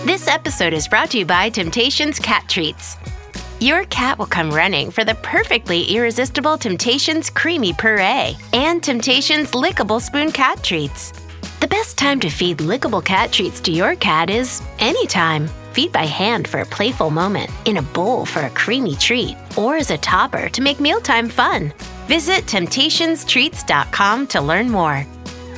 This episode is brought to you by Temptations Cat Treats. Your cat will come running for the perfectly irresistible Temptations Creamy Puree and Temptations Lickable Spoon Cat Treats. The best time to feed lickable cat treats to your cat is anytime. Feed by hand for a playful moment, in a bowl for a creamy treat, or as a topper to make mealtime fun. Visit TemptationsTreats.com to learn more.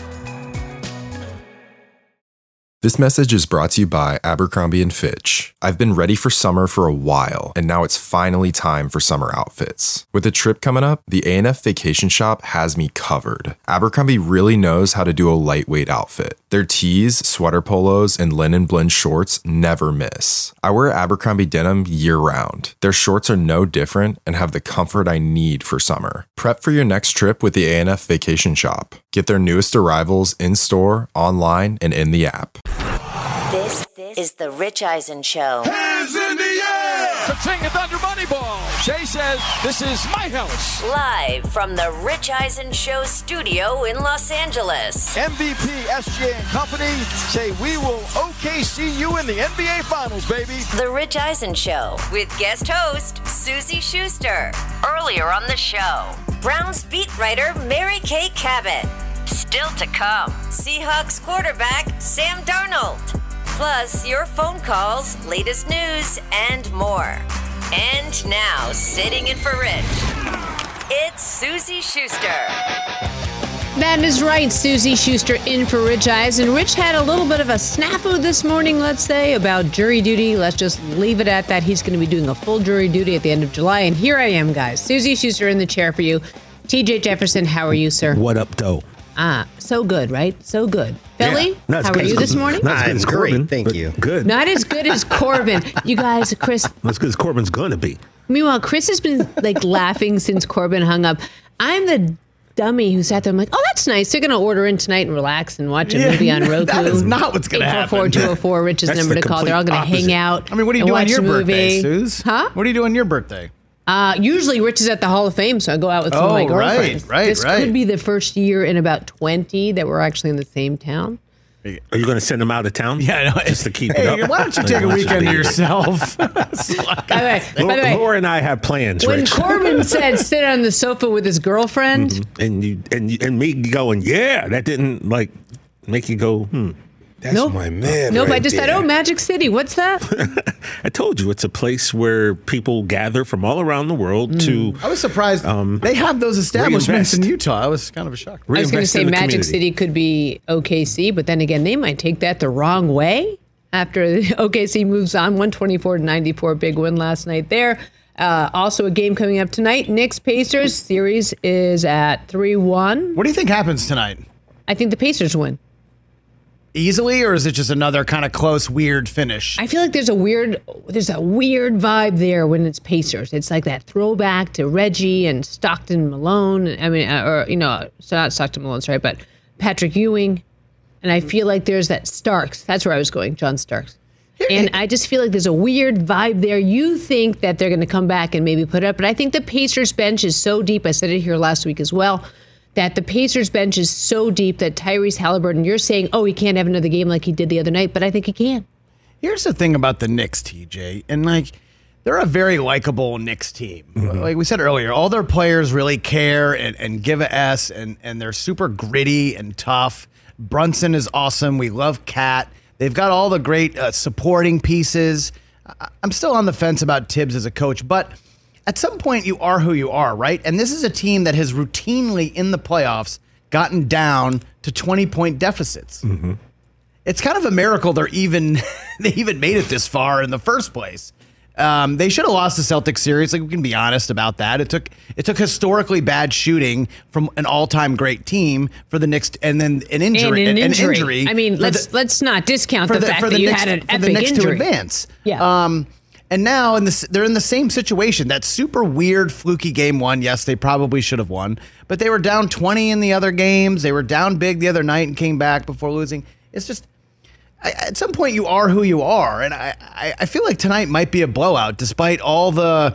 This message is brought to you by Abercrombie & Fitch. I've been ready for summer for a while, and now it's finally time for summer outfits. With a trip coming up, the A&F Vacation Shop has me covered. Abercrombie really knows how to do a lightweight outfit. Their tees, sweater polos, and linen blend shorts never miss. I wear Abercrombie denim year-round. Their shorts are no different and have the comfort I need for summer. Prep for your next trip with the A&F Vacation Shop. Get their newest arrivals in-store, online, and in the app. This is the Rich Eisen Show. Hands in the air! Ka-ching it under Moneyball. Shay says, this is my house. Live from the Rich Eisen Show studio in Los Angeles. MVP, SGA and company say we will OKC you in the NBA Finals, baby. The Rich Eisen Show with guest host Susie Schuster. Earlier on the show, Browns beat writer Mary Kay Cabot. Still to come, Seahawks quarterback Sam Darnold. Plus, your phone calls, latest news, and more. And now, sitting in for Rich, it's Susie Schuster. That is right, Susie Schuster in for Rich Eisen. Rich had a little bit of a snafu this morning, let's say, about jury duty. Let's just leave it at that. He's going to be doing a full jury duty at the end of July. And here I am, guys. Susie Schuster in the chair for you. TJ Jefferson, how are you, sir? What up, though? So good, right? So good. Philly, yeah. how are you this morning? Not as good as Corbin, thank you. Good. Not as good as Corbin. You guys, Chris. Not as good as Corbin's going to be. Meanwhile, Chris has been like laughing since Corbin hung up. I'm the dummy who sat there. I'm like, oh, that's nice. They're going to order in tonight and relax and watch a movie on Roku. That is not what's going to happen. 844-204, Rich's number to call. They're all going to hang out. I mean, what do you do on your birthday, Suze? Huh? What do you do on your birthday? Usually Rich is at the Hall of Fame, so I go out with some of my girlfriends. This could be the first year in about 20 that we're actually in the same town. Are you going to send them out of town? Yeah, no, just to keep it up. Why don't you take a weekend to yourself? By the way, Laura and I have plans. When Rich. Corbin said sit on the sofa with his girlfriend, and me going, yeah, that didn't like make you go, That's my man. Nope, right I just there. thought, oh, Magic City, what's that? I told you, it's a place where people gather from all around the world to. I was surprised they have those establishments in Utah. I was kind of a shock. I was going to reinvest say in the Magic community. City could be OKC, but then again, they might take that the wrong way after OKC moves on. 124-94, big win last night there. Also a game coming up tonight. Knicks-Pacers series is at 3-1. What do you think happens tonight? I think the Pacers win. Easily, or is it just another kind of close, weird finish? I feel like there's a weird vibe there when it's Pacers. It's like that throwback to Reggie and Stockton Malone. I mean, so not Stockton Malone, sorry, but Patrick Ewing. And I feel like there's that Starks. That's where I was going, John Starks. And I just feel like there's a weird vibe there. You think that they're going to come back and maybe put it up, but I think the Pacers bench is so deep. I said it here last week as well, that the Pacers bench is so deep that Tyrese Halliburton, you're saying, oh, he can't have another game like he did the other night, but I think he can. Here's the thing about the Knicks, TJ, and they're a very likable Knicks team. Mm-hmm. Like we said earlier, all their players really care and give a S, and they're super gritty and tough. Brunson is awesome. We love Cat. They've got all the great supporting pieces. I'm still on the fence about Tibbs as a coach, but at some point, you are who you are, right? And this is a team that has routinely in the playoffs gotten down to 20-point deficits. Mm-hmm. It's kind of a miracle they even made it this far in the first place. They should have lost the Celtics series. Like, we can be honest about that. It took historically bad shooting from an all-time great team for the Knicks, and then an injury. I mean, let's not discount the fact that you had an epic injury to advance. Yeah. And now they're in the same situation. That super weird, fluky game one. Yes, they probably should have won, but they were down 20 in the other games. They were down big the other night and came back before losing. It's just, at some point, you are who you are, and I feel like tonight might be a blowout, despite all the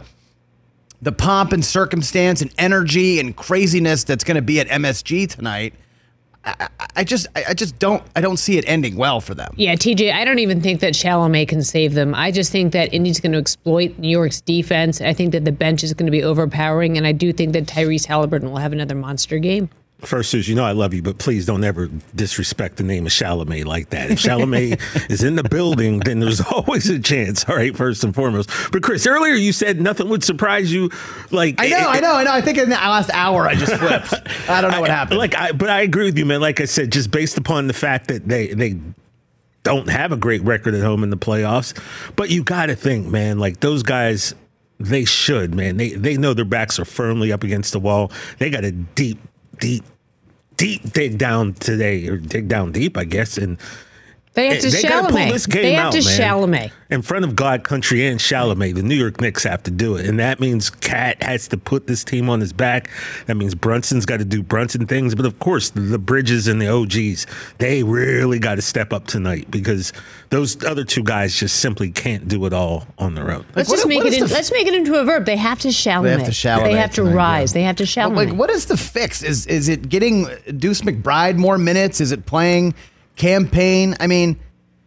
pomp and circumstance and energy and craziness that's going to be at MSG tonight. I just don't see it ending well for them. Yeah, TJ, I don't even think that Chalamet can save them. I just think that Indy's going to exploit New York's defense. I think that the bench is going to be overpowering, and I do think that Tyrese Halliburton will have another monster game. First, Suze, you know I love you, but please don't ever disrespect the name of Chalamet like that. If Chalamet is in the building, then there's always a chance, all right, first and foremost. But, Chris, earlier you said nothing would surprise you. Like I know. I think in the last hour I just flipped. I don't know what happened. But I agree with you, man. Like I said, just based upon the fact that they don't have a great record at home in the playoffs. But you got to think, man, like those guys, they should, man. They know their backs are firmly up against the wall. They got a deep dig down today, or dig down deep, I guess, and they have to Chalamet. They have to Chalamet. In front of God, country, and Chalamet, the New York Knicks have to do it. And that means Cat has to put this team on his back. That means Brunson's got to do Brunson things. But, of course, the Bridges and the OGs, they really got to step up tonight because those other two guys just simply can't do it all on their own. Let's make it into a verb. They have to Chalamet. They have to Chalamet. They have to rise. Yeah. They have to Chalamet. Like, what is the fix? Is it getting Deuce McBride more minutes? Is it playing Campaign? I mean,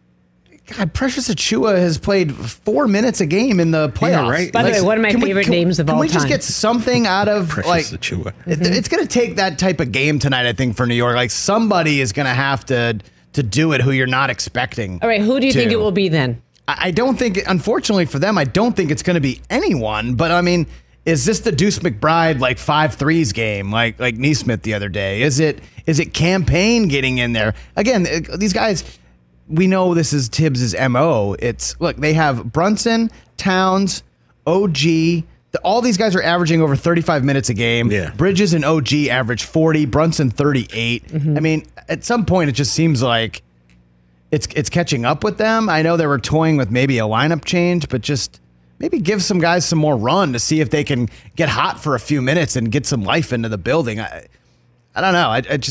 God, Precious Achiuwa has played 4 minutes a game in the playoffs. Yeah, right. By the way, one of my favorite names of all time. Can we just get something out of Precious Achiuwa? It's going to take that type of game tonight, I think, for New York. Like somebody is going to have to do it who you're not expecting. All right, who do you think it will be then? I don't think, unfortunately for them, I don't think it's going to be anyone. But I mean, is this the Deuce McBride like 5 threes game like Neesmith the other day? Is it Campaign getting in there again? These guys. We know this is Tibbs' MO. They have Brunson, Towns, OG. All these guys are averaging over 35 minutes a game. Yeah. Bridges and OG average 40, Brunson 38. Mm-hmm. I mean, at some point it just seems like it's catching up with them. I know they were toying with maybe a lineup change, but just maybe give some guys some more run to see if they can get hot for a few minutes and get some life into the building. I don't know.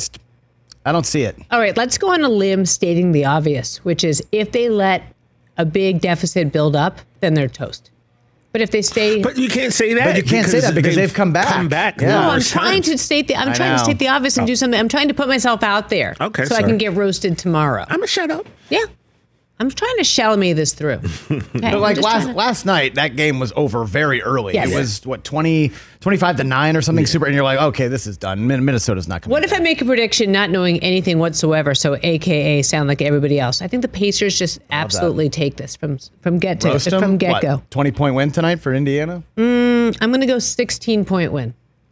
I don't see it. All right, let's go on a limb stating the obvious, which is if they let a big deficit build up, then they're toast. But if they stay... But you can't say that. But you can't say that because they've come back. Yeah. No, I'm trying to state the obvious and do something. I'm trying to put myself out there so I can get roasted tomorrow. I'm going to shut up. Yeah. I'm trying to Chalamet this through. Okay, but like last night, that game was over very early. Yes. It was, 25-9 or something super, and you're like, okay, this is done. Minnesota's not coming What if I make a prediction not knowing anything whatsoever, so AKA sound like everybody else? I think the Pacers just absolutely take this from get-go. 20-point win tonight for Indiana? I'm going to go 16-point win.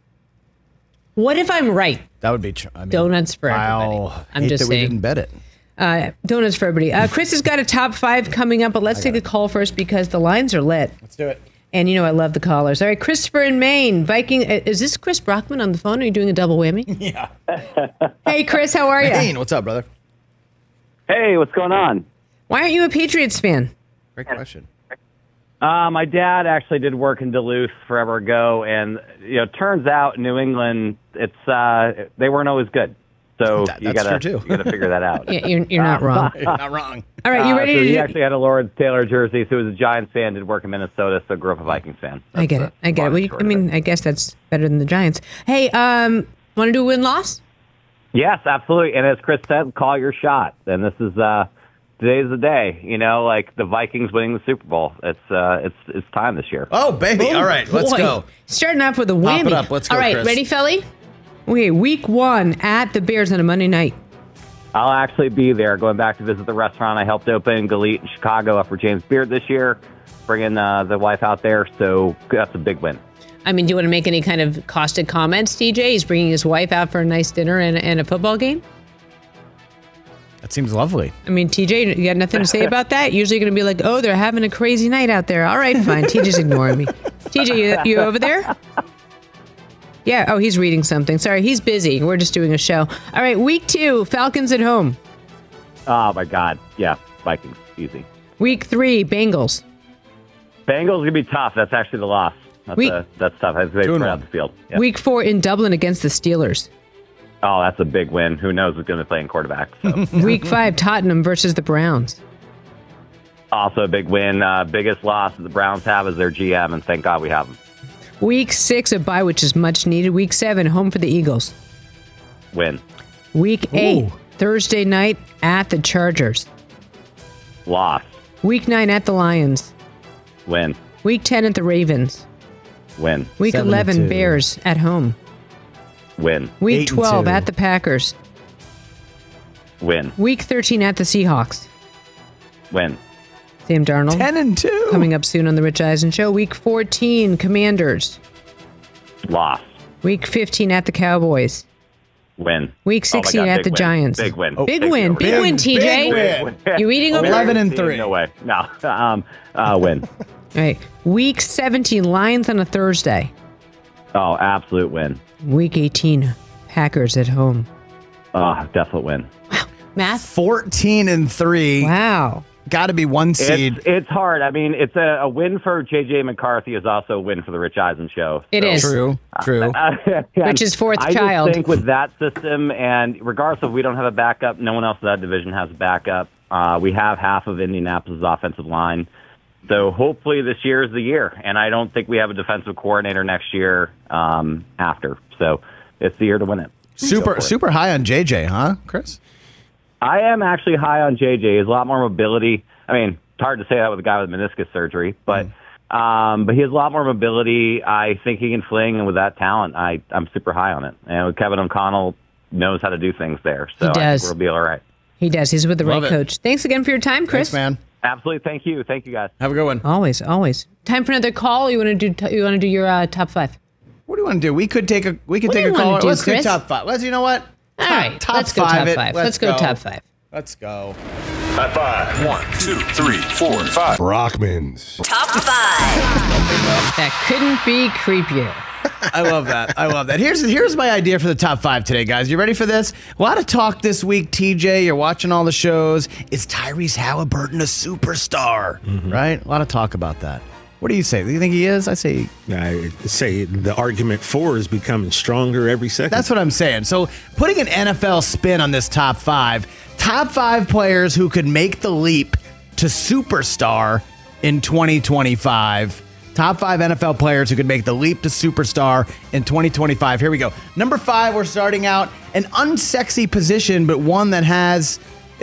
What if I'm right? That would be donuts for everybody. I'm just saying. We didn't bet it. Donuts for everybody. Chris has got a top 5 coming up, but let's take a call first because the lines are lit. Let's do it. And I love the callers. All right, Christopher in Maine, Viking. Is this Chris Brockman on the phone? Are you doing a double whammy? Yeah. Hey, Chris, how are you? Maine, what's up, brother? Hey, what's going on? Why aren't you a Patriots fan? Great question. My dad actually did work in Duluth forever ago, and turns out New England, they weren't always good. So you gotta figure that out. Yeah, you're not wrong. You're not wrong. All right, you ready? So he actually had a Lawrence Taylor jersey, so he was a Giants fan, did work in Minnesota, so grew up a Vikings fan. I get it. Well, I guess that's better than the Giants. Hey, want to do a win-loss? Yes, absolutely. And as Chris said, call your shot. And this is today's the day. Like the Vikings winning the Super Bowl. It's time this year. Oh, baby! All right, let's go. Starting off with a whammy. Pop it up. Let's go. All right, Chris. ready, Felly? Okay, week 1 at the Bears on a Monday night. I'll actually be there, going back to visit the restaurant I helped open, Galit in Chicago, up for James Beard this year, bringing the wife out there. So that's a big win. I mean, do you want to make any kind of caustic comments, DJ? He's bringing his wife out for a nice dinner and a football game? That seems lovely. I mean, TJ, you got nothing to say about that? Usually going to be like, oh, they're having a crazy night out there. All right, fine. TJ's ignoring me. TJ, you over there? Yeah. Oh, he's reading something. Sorry, he's busy. We're just doing a show. All right, week 2, Falcons at home. Oh, my God. Yeah, Vikings. Easy. Week 3, Bengals. Bengals going to be tough. That's actually the loss. That's tough. They put out the field. Yeah. Week 4 in Dublin against the Steelers. Oh, that's a big win. Who knows who's going to be playing quarterback. So. Week 5, Tottenham versus the Browns. Also a big win. Biggest loss that the Browns have is their GM, and thank God we have them. Week 6, a bye, which is much needed. Week 7, home for the Eagles. Win. Week 8, Thursday night at the Chargers. Loss. Week 9 at the Lions. Win. Week 10 at the Ravens. Win. Week 11, Bears at home. Win. Week 12 at the Packers. Win. Week 13 at the Seahawks. Win. Sam Darnold. 10-2. Coming up soon on the Rich Eisen Show. Week 14, Commanders. Loss. Week 15 at the Cowboys. Win. Week 16 at the Giants. Big win. Big win, TJ. Big win. You eating over 11-3. No way. No. Win. All right. Week 17, Lions on a Thursday. Oh, absolute win. Week 18, Packers at home. Oh, definite win. Math? 14-3. Wow. Got to be one seed. It's hard. I mean, it's a win for J.J. McCarthy is also a win for the Rich Eisen Show. It is. True. Rich's fourth child. I just think with that system, and regardless of we don't have a backup, no one else in that division has a backup. We have half of Indianapolis' offensive line. So hopefully this year is the year. And I don't think we have a defensive coordinator next year after. So it's the year to win it. Super high on JJ, huh, Chris? I am actually high on JJ. He has a lot more mobility. I mean, it's hard to say that with a guy with meniscus surgery, but he has a lot more mobility. I think he can fling, and with that talent, I'm super high on it. And with Kevin O'Connell knows how to do things there, so I think we'll be all right. He does. He's with the right coach. Thanks again for your time, Chris. Thanks, man. Absolutely. Thank you. Thank you, guys. Have a good one. Always. Time for another call. You want to do your top 5? What do you want to do? We could take a call. Let's do top 5. You know what? All right. Let's go top 5. Let's go top 5. Let's go. High five. 1, 2, 3, 4, 5. Brockman's Top 5. That couldn't be creepier. I love that. Here's my idea for the top 5 today, guys. You ready for this? A lot of talk this week, TJ. You're watching all the shows. Is Tyrese Halliburton a superstar? Mm-hmm. Right? A lot of talk about that. What do you say? Do you think he is? I say the argument for is becoming stronger every second. That's what I'm saying. So putting an NFL spin on this top 5 players who could make the leap to superstar in 2025. Top 5 NFL players who could make the leap to superstar in 2025. Here we go. Number 5, we're starting out an unsexy position, but one that has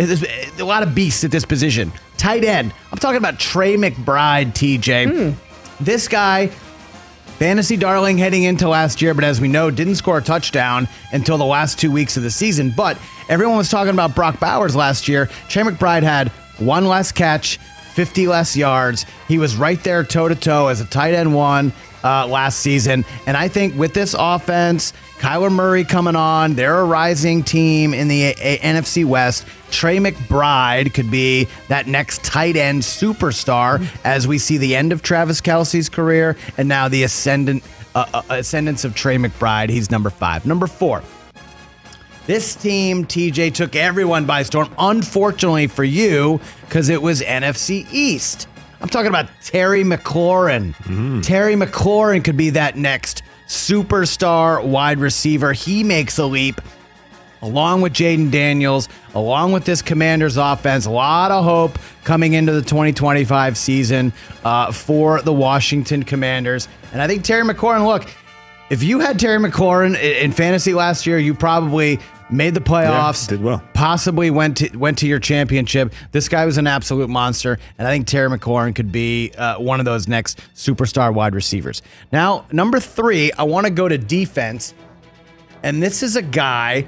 a lot of beasts at this position. Tight end. I'm talking about Trey McBride, TJ. This guy, fantasy darling heading into last year, but as we know, didn't score a touchdown until the last 2 weeks of the season. But everyone was talking about Brock Bowers last year. Trey McBride had 1 less catch, 50 less yards. He was right there toe-to-toe as a tight end 1 last season. And I think with this offense, Kyler Murray coming on, they're a rising team in the NFC West. Trey McBride could be that next tight end superstar as we see the end of Travis Kelce's career and now the ascendance of Trey McBride. He's number 5. Number 4. This team, TJ, took everyone by storm, unfortunately for you, because it was NFC East. I'm talking about Terry McLaurin. Terry McLaurin could be that next superstar wide receiver. He makes a leap along with Jaden Daniels, along with this Commanders offense. A lot of hope coming into the 2025 season for the Washington Commanders. And I think Terry McLaurin, look, if you had Terry McLaurin in fantasy last year, you probably made the playoffs, did well, possibly went to your championship. This guy was an absolute monster, and I think Terry McLaurin could be one of those next superstar wide receivers. Now, number 3, I want to go to defense, and this is a guy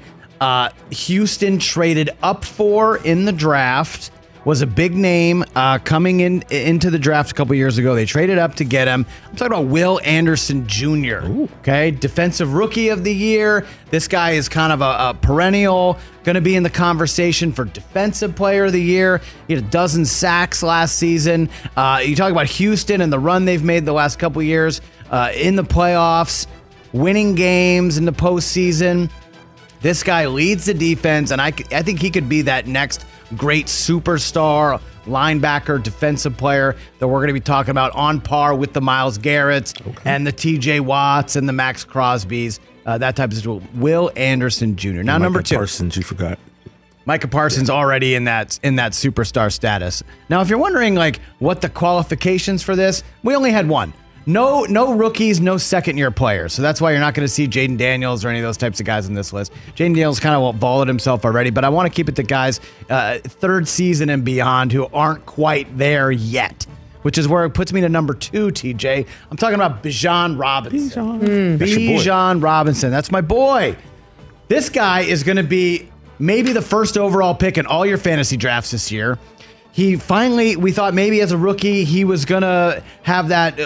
Houston traded up for in the draft. Was a big name coming into the draft a couple years ago. They traded up to get him. I'm talking about Will Anderson Jr. Okay, Defensive Rookie of the Year. This guy is kind of a perennial, going to be in the conversation for Defensive Player of the Year. He had 12 sacks last season. You talk about Houston and the run they've made the last couple years in the playoffs, winning games in the postseason. This guy leads the defense, and I think he could be that next great superstar linebacker, defensive player that we're going to be talking about on par with the Myles Garretts and the TJ Watts and the Max Crosbys, that type of situation. Will Anderson Jr. Now, number 2. Parsons, you forgot. Micah Parsons already in that superstar status. Now, if you're wondering like what the qualifications for this, we only had one. No rookies, no second-year players. So that's why you're not going to see Jaden Daniels or any of those types of guys in this list. Jaden Daniels kind of vaulted himself already, but I want to keep it to guys third season and beyond who aren't quite there yet, which is where it puts me to number 2, TJ. I'm talking about Bijan Robinson. Bijan Robinson. That's my boy. This guy is going to be maybe the first overall pick in all your fantasy drafts this year. We thought maybe as a rookie, he was going to have that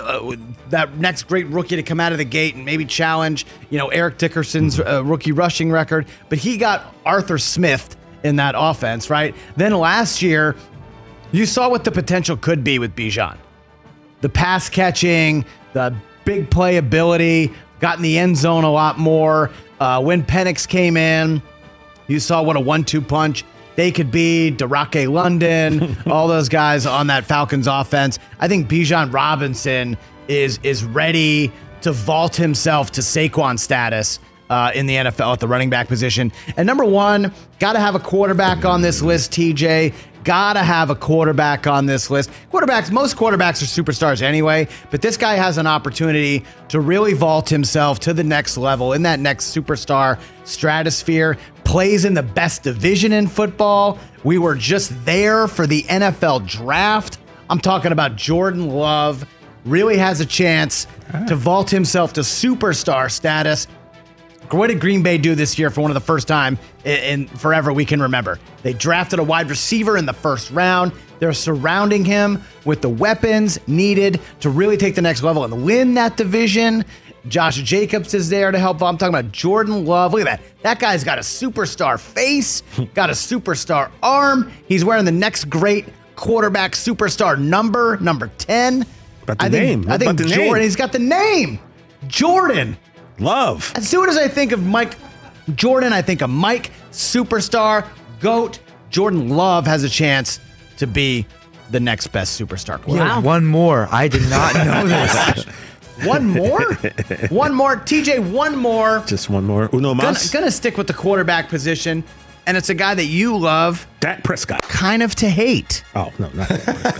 next great rookie to come out of the gate and maybe challenge, Eric Dickerson's rookie rushing record. But he got Arthur Smith in that offense, right? Then last year, you saw what the potential could be with Bijan. The pass catching, the big playability, got in the end zone a lot more. When Penix came in, you saw what a 1-2 punch they could be. Darake London, all those guys on that Falcons offense. I think Bijan Robinson is ready to vault himself to Saquon status in the NFL at the running back position. And number 1, got to have a quarterback on this list, TJ. Gotta have a quarterback on this list. Most quarterbacks are superstars anyway, but this guy has an opportunity to really vault himself to the next level in that next superstar stratosphere. Plays in the best division in football. We were just there for the NFL draft. I'm talking about Jordan Love. Really has a chance to vault himself to superstar status. What did Green Bay do this year for one of the first time in forever we can remember? They drafted a wide receiver in the first round. They're surrounding him with the weapons needed to really take the next level and win that division. Josh Jacobs is there to help. I'm talking about Jordan Love. Look at that. That guy's got a superstar face, got a superstar arm. He's wearing the next great quarterback superstar number 10. About the name. I think Jordan, he's got the name. Jordan Love. As soon as I think of Mike Jordan, I think of Mike, superstar, GOAT. Jordan Love has a chance to be the next best superstar quarterback. Wow. One more. I did not know this. One more? One more. TJ, one more. Just one more. Uno mas. Gonna stick with the quarterback position, and it's a guy that you love. Dak Prescott. Kind of to hate. Oh, no, not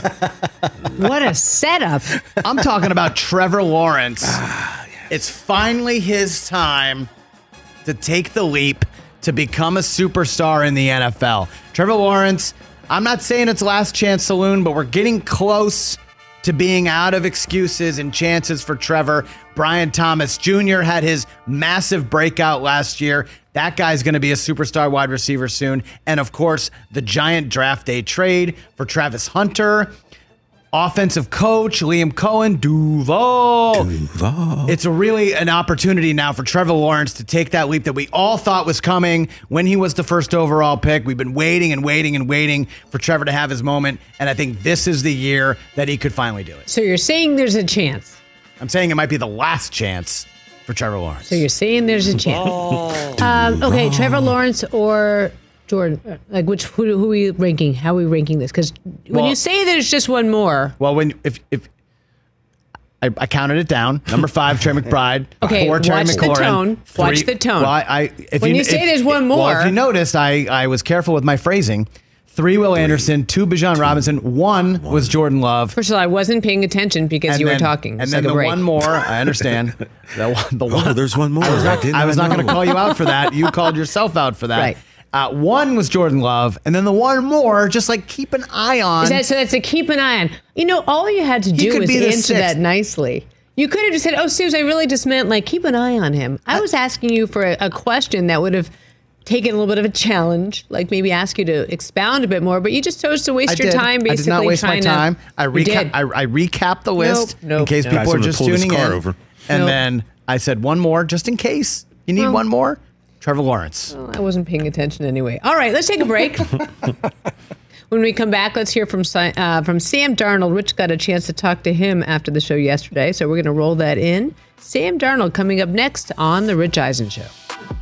that. What a setup. I'm talking about Trevor Lawrence. It's finally his time to take the leap to become a superstar in the NFL. Trevor Lawrence, I'm not saying it's last chance saloon, but we're getting close to being out of excuses and chances for Trevor. Brian Thomas Jr. had his massive breakout last year. That guy's going to be a superstar wide receiver soon. And of course, the giant draft day trade for Travis Hunter. Offensive coach, Liam Cohen, Duval. It's really an opportunity now for Trevor Lawrence to take that leap that we all thought was coming when he was the first overall pick. We've been waiting and waiting and waiting for Trevor to have his moment, and I think this is the year that he could finally do it. So you're saying there's a chance? I'm saying it might be the last chance for Trevor Lawrence. So you're saying there's a chance. Okay, Trevor Lawrence or Jordan, like who are we ranking? How are we ranking this? Because when you say there's just one more. Well, if I counted it down. Number 5, Trey McBride. Okay, 4, Terry watch McLaurin. the tone. 3, watch the tone. Well, when you say there's one more. Well, if you noticed, I was careful with my phrasing. 3, Will Anderson. 2, Bijan Robinson. 1 was Jordan Love. First of all, I wasn't paying attention because you were talking. And then the one more, I understand. There's one more. I was not going to call you out for that. You called yourself out for that. Right. 1 was Jordan Love, and then the one more, just like keep an eye on. So that's a keep an eye on. All you had to do was answer that nicely. You could have just said, "Oh, Suze, I really just meant like keep an eye on him." I was asking you for a question that would have taken a little bit of a challenge, like maybe ask you to expound a bit more, but you just chose to waste your time. Basically, I did not waste my time. I recapped the list in case people are just tuning in, and then I said one more just in case you need one more. Trevor Lawrence. Well, I wasn't paying attention anyway. All right, let's take a break. When we come back, let's hear from Sam Darnold. Rich got a chance to talk to him after the show yesterday, so we're going to roll that in. Sam Darnold coming up next on The Rich Eisen Show.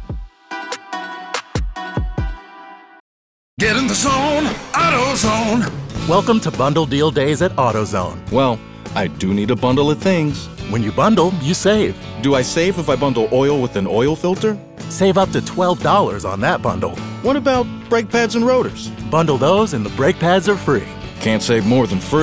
Get in the zone, AutoZone. Welcome to Bundle Deal Days at AutoZone. Well, I do need a bundle of things. When you bundle, you save. Do I save if I bundle oil with an oil filter? Save up to $12 on that bundle. What about brake pads and rotors? Bundle those and the brake pads are free. Can't save more than free.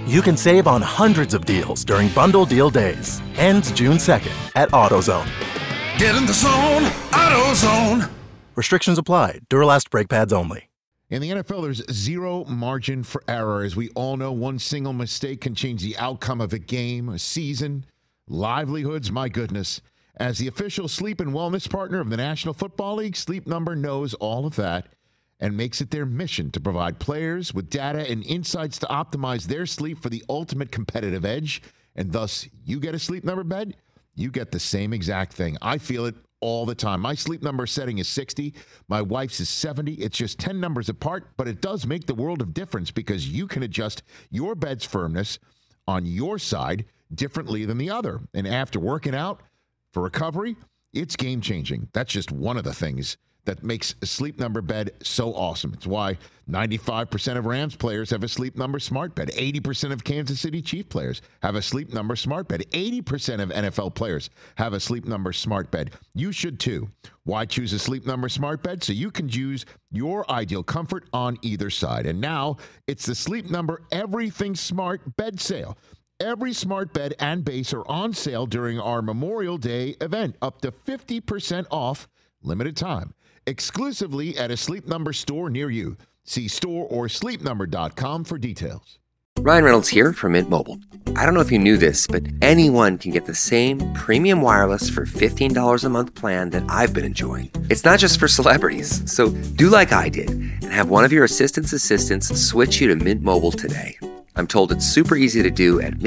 You can save on hundreds of deals during Bundle Deal Days. Ends June 2nd at AutoZone. Get in the zone, AutoZone. Restrictions apply. Duralast brake pads only. In the NFL, there's zero margin for error. As we all know, one single mistake can change the outcome of a game, a season, livelihoods, my goodness. As the official sleep and wellness partner of the National Football League, Sleep Number knows all of that and makes it their mission to provide players with data and insights to optimize their sleep for the ultimate competitive edge. And thus, you get a Sleep Number bed, you get the same exact thing. I feel it all the time. My Sleep Number setting is 60. My wife's is 70. It's just 10 numbers apart, but it does make the world of difference because you can adjust your bed's firmness on your side differently than the other. And after working out for recovery, it's game-changing. That's just one of the things that makes a Sleep Number bed so awesome. It's why 95% of Rams players have a Sleep Number smart bed. 80% of Kansas City Chiefs players have a Sleep Number smart bed. 80% of NFL players have a Sleep Number smart bed. You should too. Why choose a Sleep Number smart bed? So you can choose your ideal comfort on either side. And now it's the Sleep Number Everything Smart Bed Sale. Every smart bed and base are on sale during our Memorial Day event, up to 50% off, limited time, exclusively at a Sleep Number store near you. See store or sleepnumber.com for details. Ryan Reynolds here from Mint Mobile. I don't know if you knew this, but anyone can get the same premium wireless for $15 a month plan that I've been enjoying. It's not just for celebrities. So do like I did and have one of your assistant's assistants switch you to Mint Mobile today. I'm told it's super easy to do at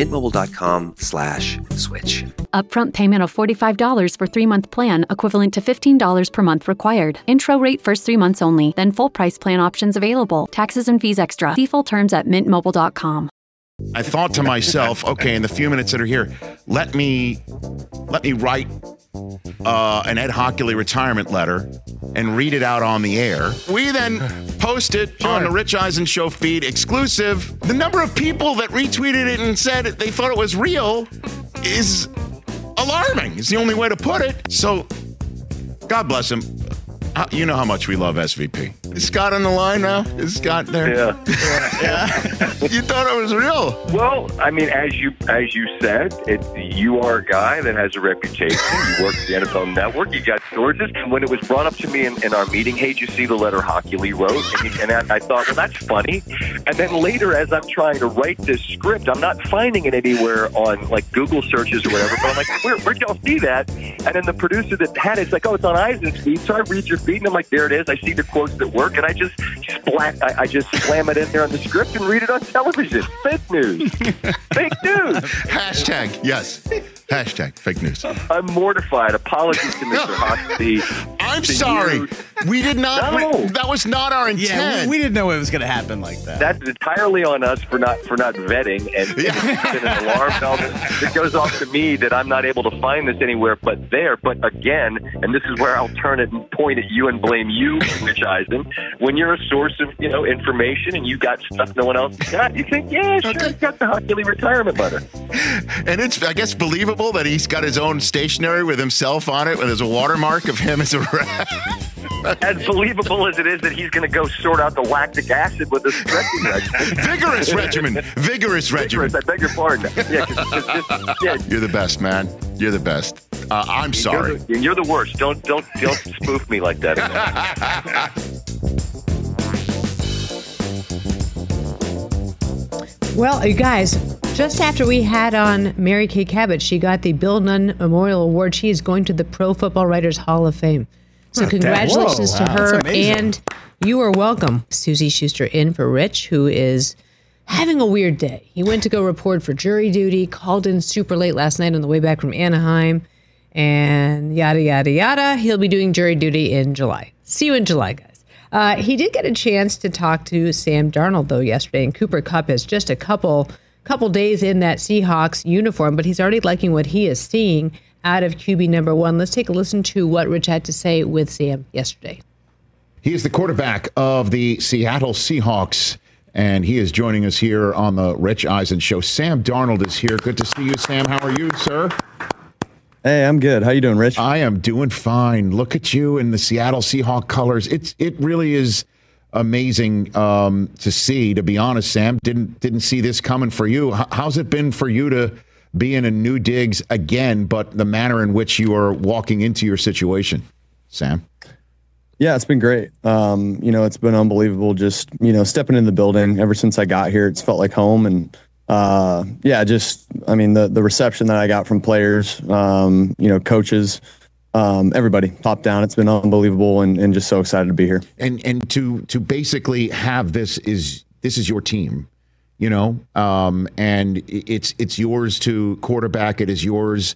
mintmobile.com/switch. Upfront payment of $45 for 3-month plan, equivalent to $15 per month required. Intro rate first 3 months only, then full price plan options available. Taxes and fees extra. See full terms at mintmobile.com. I thought to myself, okay, in the few minutes that are here, let me write an Ed Hockley retirement letter and read it out on the air. We then post it on the Rich Eisen Show feed, exclusive. The number of people that retweeted it and said they thought it was real is alarming. It's the only way to put it. So, God bless him. You know how much we love SVP. Is Scott on the line now? Is Scott there? Yeah. You thought it was real. Well, I mean, as you said, you are a guy that has a reputation. You work at the NFL Network. You got sources. And when it was brought up to me in our meeting, hey, did you see the letter Hockley wrote? And I thought, well, that's funny. And then later, as I'm trying to write this script, I'm not finding it anywhere on like Google searches or whatever. But I'm like, where'd y'all see that? And then the producer that had it's like, oh, it's on Eisen's feed. So I read your feed, and I'm like, there it is. I see the quotes that work, and I just slam it in there on the script and read it on television. Fake news. Fake news. Hashtag, yes. Hashtag fake news. I'm mortified. Apologies to Mr. Hockley. I'm sorry. We did not. No. That was not our intent. Yeah, we didn't know it was going to happen like that. That's entirely on us for not vetting, and it's been an alarm bell that goes off to me that I'm not able to find this anywhere but there. But again, and this is where I'll turn it and point at you and blame you, Rich Eisen. When you're a source of information and you got stuff no one else got, you think, yeah, sure, you got the Hockley retirement letter. And it's, I guess, believable that he's got his own stationery with himself on it, where there's a watermark of him as a rep. As believable as it is that he's going to go sort out the lactic acid with this stretching regimen. Vigorous regimen. Vigorous regimen. I beg your pardon. Yeah, You're the best, man. You're the best. I'm sorry. You're the worst. Don't spoof me like that anymore. Well, you guys, just after we had on Mary Kay Cabot, she got the Bill Nunn Memorial Award. She is going to the Pro Football Writers Hall of Fame. So congratulations to her, and you are welcome. Susie Schuster in for Rich, who is having a weird day. He went to go report for jury duty, called in super late last night on the way back from Anaheim, and yada, yada, yada. He'll be doing jury duty in July. See you in July, guys. He did get a chance to talk to Sam Darnold, though, yesterday, and Cooper Kupp has just a couple days in that Seahawks uniform, but he's already liking what he is seeing out of QB number one. Let's take a listen to what Rich had to say with Sam yesterday. He is the quarterback of the Seattle Seahawks, and he is joining us here on the Rich Eisen Show. Sam Darnold is here. Good to see you, Sam. How are you, sir? Hey, I'm good. How you doing, Rich? I am doing fine. Look at you in the Seattle Seahawks colors. It really is amazing to see. To be honest, Sam, didn't see this coming for you. How's it been for you to be in a new digs again, but the manner in which you are walking into your situation, Sam? Yeah, it's been great. It's been unbelievable just, stepping in the building. Ever since I got here, it's felt like home. And the reception that I got from players, coaches, everybody top down. It's been unbelievable and just so excited to be here. And to basically have this is your team, and it's yours to quarterback. It is yours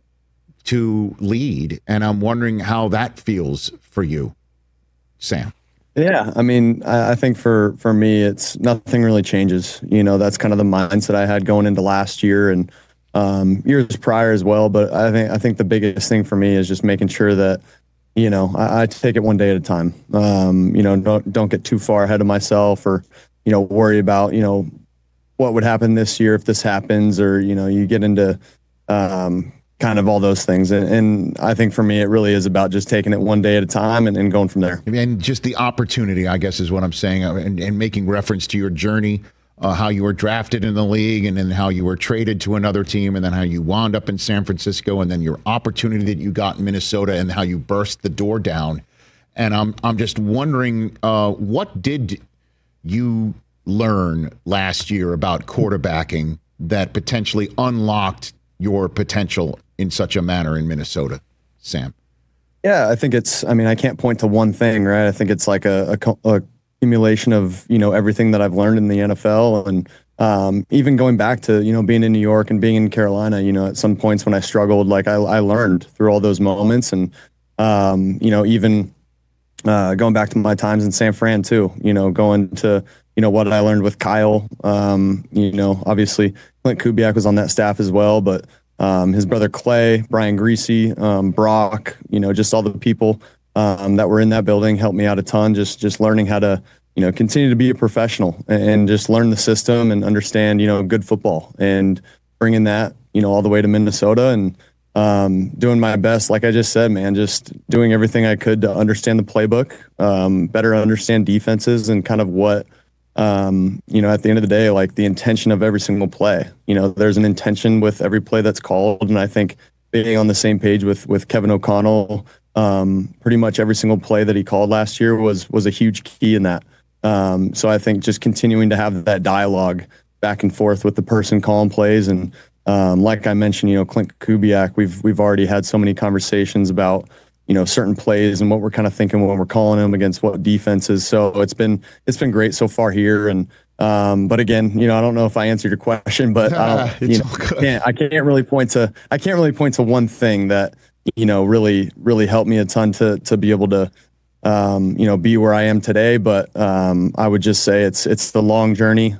to lead. And I'm wondering how that feels for you, Sam. Yeah, I think for me, it's nothing really changes. That's kind of the mindset I had going into last year and years prior as well. But I think the biggest thing for me is just making sure that, I take it one day at a time. Don't get too far ahead of myself or, worry about, what would happen this year if this happens, or, you get into kind of all those things. And I think for me, it really is about just taking it one day at a time and going from there. And just the opportunity, I guess, is what I'm saying, and making reference to your journey, how you were drafted in the league and then how you were traded to another team and then how you wound up in San Francisco and then your opportunity that you got in Minnesota and how you burst the door down. And I'm just wondering, what did you learn last year about quarterbacking that potentially unlocked your potential in such a manner in Minnesota, Sam? Yeah, I think I can't point to one thing, right? I think it's like a accumulation of, everything that I've learned in the NFL. And even going back to, being in New York and being in Carolina, at some points when I struggled, like I learned through all those moments. And, even going back to my times in San Fran too, going to, what I learned with Kyle, obviously Clint Kubiak was on that staff as well, but his brother Clay, Brian Greasy, Brock, just all the people that were in that building helped me out a ton. Just learning how to, continue to be a professional and just learn the system and understand, good football and bringing that, all the way to Minnesota and doing my best. Like I just said, man, just doing everything I could to understand the playbook, better understand defenses and kind of what, at the end of the day, like the intention of every single play. There's an intention with every play that's called. And I think being on the same page with Kevin O'Connell, pretty much every single play that he called last year was a huge key in that. So I think just continuing to have that dialogue back and forth with the person calling plays. And like I mentioned, Clint Kubiak, we've already had so many conversations about, certain plays and what we're kind of thinking when we're calling them against what defenses. So it's been great so far here. And, but again, I don't know if I answered your question, but I can't really point to one thing that, really helped me a ton to be able to, be where I am today. But, I would just say it's the long journey.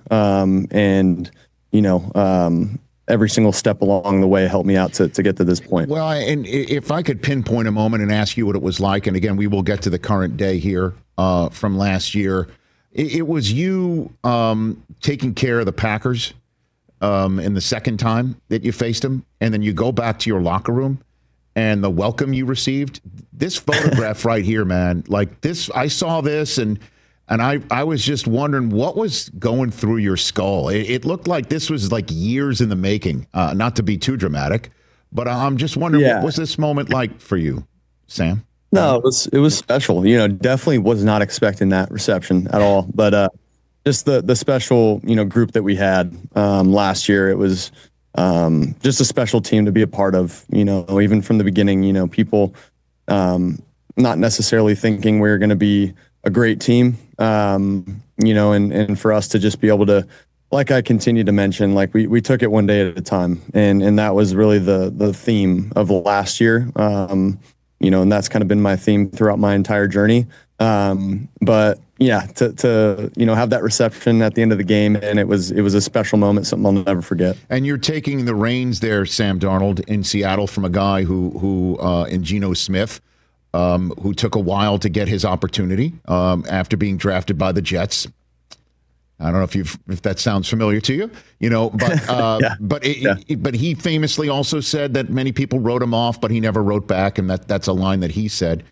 Every single step along the way helped me out to get to this point. Well, and if I could pinpoint a moment and ask you what it was like, and again, we will get to the current day here from last year. It was you taking care of the Packers in the second time that you faced them, and then you go back to your locker room and the welcome you received. This photograph right here, man, like this, I saw this and I was just wondering what was going through your skull. It looked like this was like years in the making, not to be too dramatic, but I'm just wondering, what was this moment like for you, Sam? No, it was special. Definitely was not expecting that reception at all. But just the special, group that we had last year, it was just a special team to be a part of, even from the beginning, people not necessarily thinking we were going to be a great team, and for us to just be able to, like I continue to mention, like we took it one day at a time, and that was really the theme of last year, and that's kind of been my theme throughout my entire journey. But yeah, to have that reception at the end of the game, and it was a special moment, something I'll never forget. And you're taking the reins there, Sam Darnold, in Seattle from a guy who in Geno Smith. Who took a while to get his opportunity after being drafted by the Jets. I don't know if that sounds familiar to you, but but he famously also said that many people wrote him off, but he never wrote back, and that's a line that he said.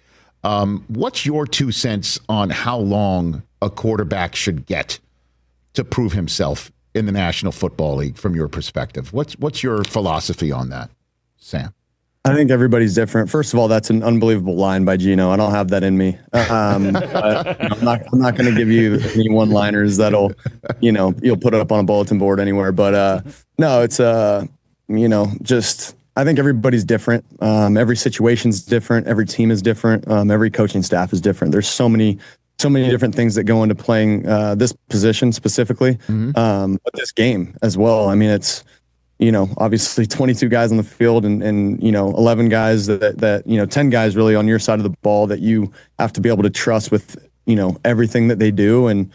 What's your 2 cents on how long a quarterback should get to prove himself in the National Football League from your perspective? What's your philosophy on that, Sam? I think everybody's different. First of all, that's an unbelievable line by Gino. I don't have that in me. But, I'm not going to give you any one-liners that'll, you'll put it up on a bulletin board anywhere. But no, it's just I think everybody's different. Every situation's different. Every team is different. Every coaching staff is different. There's so many different things that go into playing this position specifically, but this game as well. I mean, it's obviously 22 guys on the field and 11 guys that 10 guys really on your side of the ball that you have to be able to trust with, everything that they do. And,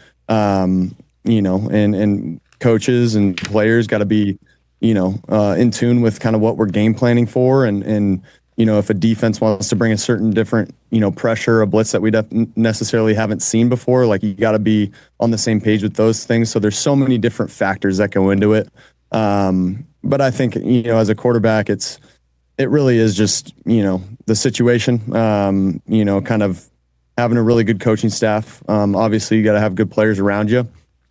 and coaches and players got to be, in tune with kind of what we're game planning for. And if a defense wants to bring a certain different, pressure, a blitz that we necessarily haven't seen before, like you got to be on the same page with those things. So there's so many different factors that go into it. But I think, as a quarterback, it really is just, the situation, kind of having a really good coaching staff. Obviously you got to have good players around you.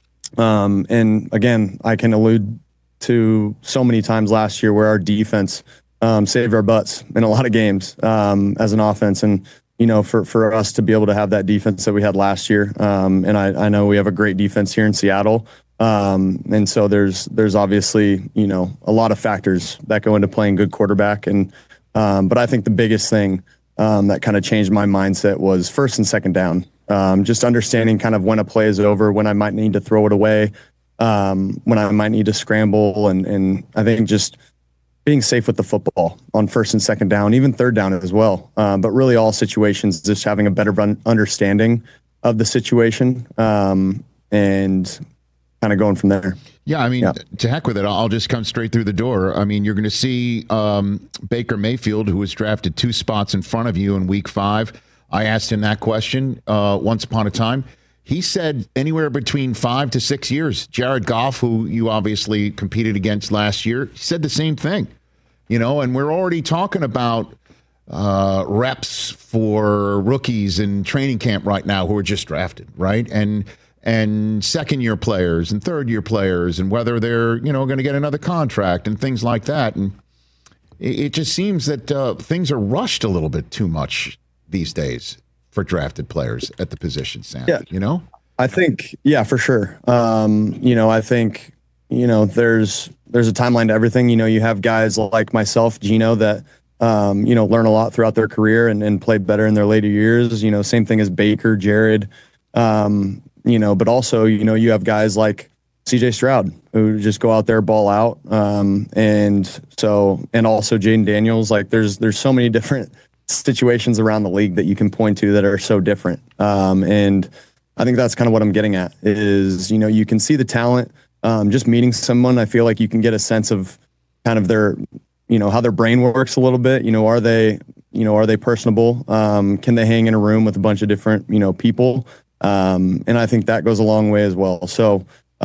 And again, I can allude to so many times last year where our defense, saved our butts in a lot of games, as an offense. And, for us to be able to have that defense that we had last year. And I know we have a great defense here in Seattle. And so there's obviously, a lot of factors that go into playing good quarterback. And, but I think the biggest thing, that kind of changed my mindset was first and second down. Just understanding kind of when a play is over, when I might need to throw it away, when I might need to scramble. And I think just being safe with the football on first and second down, even third down as well. But really all situations, just having a better understanding of the situation. And kind of going from there. Yeah, I mean, to heck with it. I'll just come straight through the door. I mean, you're going to see Baker Mayfield, who was drafted 2 spots in front of you in week 5. I asked him that question once upon a time. He said anywhere between 5 to 6 years. Jared Goff, who you obviously competed against last year, he said the same thing. And we're already talking about reps for rookies in training camp right now who are just drafted, right? And second-year players and third-year players and whether they're, going to get another contract and things like that. And it just seems that things are rushed a little bit too much these days for drafted players at the position, Sam. Yeah. I think, for sure. I think, there's a timeline to everything. You have guys like myself, Gino, that, learn a lot throughout their career and play better in their later years. Same thing as Baker, Jared, but also, you have guys like CJ Stroud who just go out there, ball out. And also Jaden Daniels, like there's so many different situations around the league that you can point to that are so different. And I think that's kind of what I'm getting at is, you can see the talent, just meeting someone. I feel like you can get a sense of kind of their, how their brain works a little bit. Are they personable? Can they hang in a room with a bunch of different, people? And I think that goes a long way as well. So,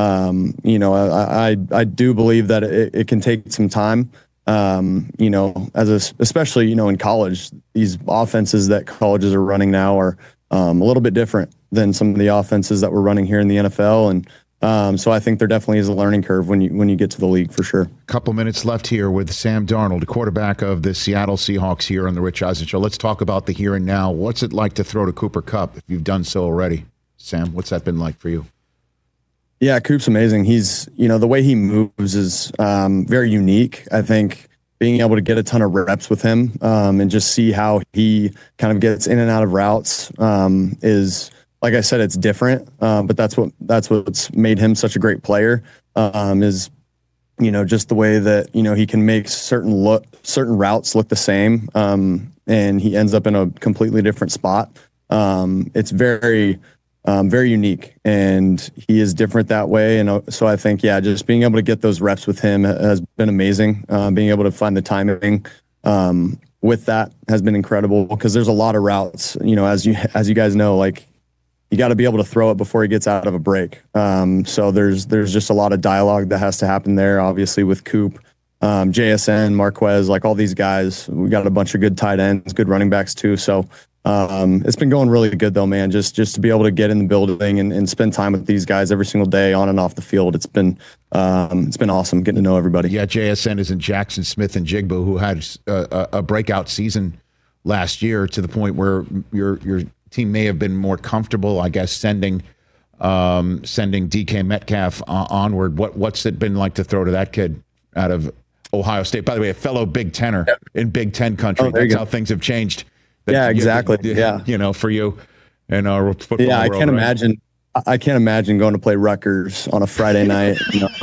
I do believe that it can take some time, especially, in college, these offenses that colleges are running now are a little bit different than some of the offenses that we're running here in the NFL. And so I think there definitely is a learning curve when you get to the league for sure. Couple minutes left here with Sam Darnold, quarterback of the Seattle Seahawks here on the Rich Eisen Show. Let's talk about the here and now. What's it like to throw to Cooper Kupp if you've done so already? Sam, what's that been like for you? Yeah, Coop's amazing. He's, the way he moves is very unique. I think being able to get a ton of reps with him and just see how he kind of gets in and out of routes is, like I said, it's different. But that's what's made him such a great player is, just the way that, he can make certain routes look the same and he ends up in a completely different spot. It's very unique, and he is different that way. And so I think, just being able to get those reps with him has been amazing. Being able to find the timing with that has been incredible because there's a lot of routes, as you guys know, like you got to be able to throw it before he gets out of a break. So there's just a lot of dialogue that has to happen there, obviously with Coop, JSN, Marquez, like all these guys. We got a bunch of good tight ends, good running backs too. So It's been going really good though, man. Just to be able to get in the building and spend time with these guys every single day on and off the field. It's been awesome getting to know everybody. Yeah, JSN isn't Jackson Smith-Njigba, who had a breakout season last year to the point where your team may have been more comfortable, I guess, sending DK Metcalf onward. What's it been like to throw to that kid out of Ohio State? By the way, a fellow Big Tenner in Big Ten country. That's how things have changed. Yeah, exactly. For you and our football Yeah, I world, can't right? imagine. I can't imagine going to play Rutgers on a Friday night.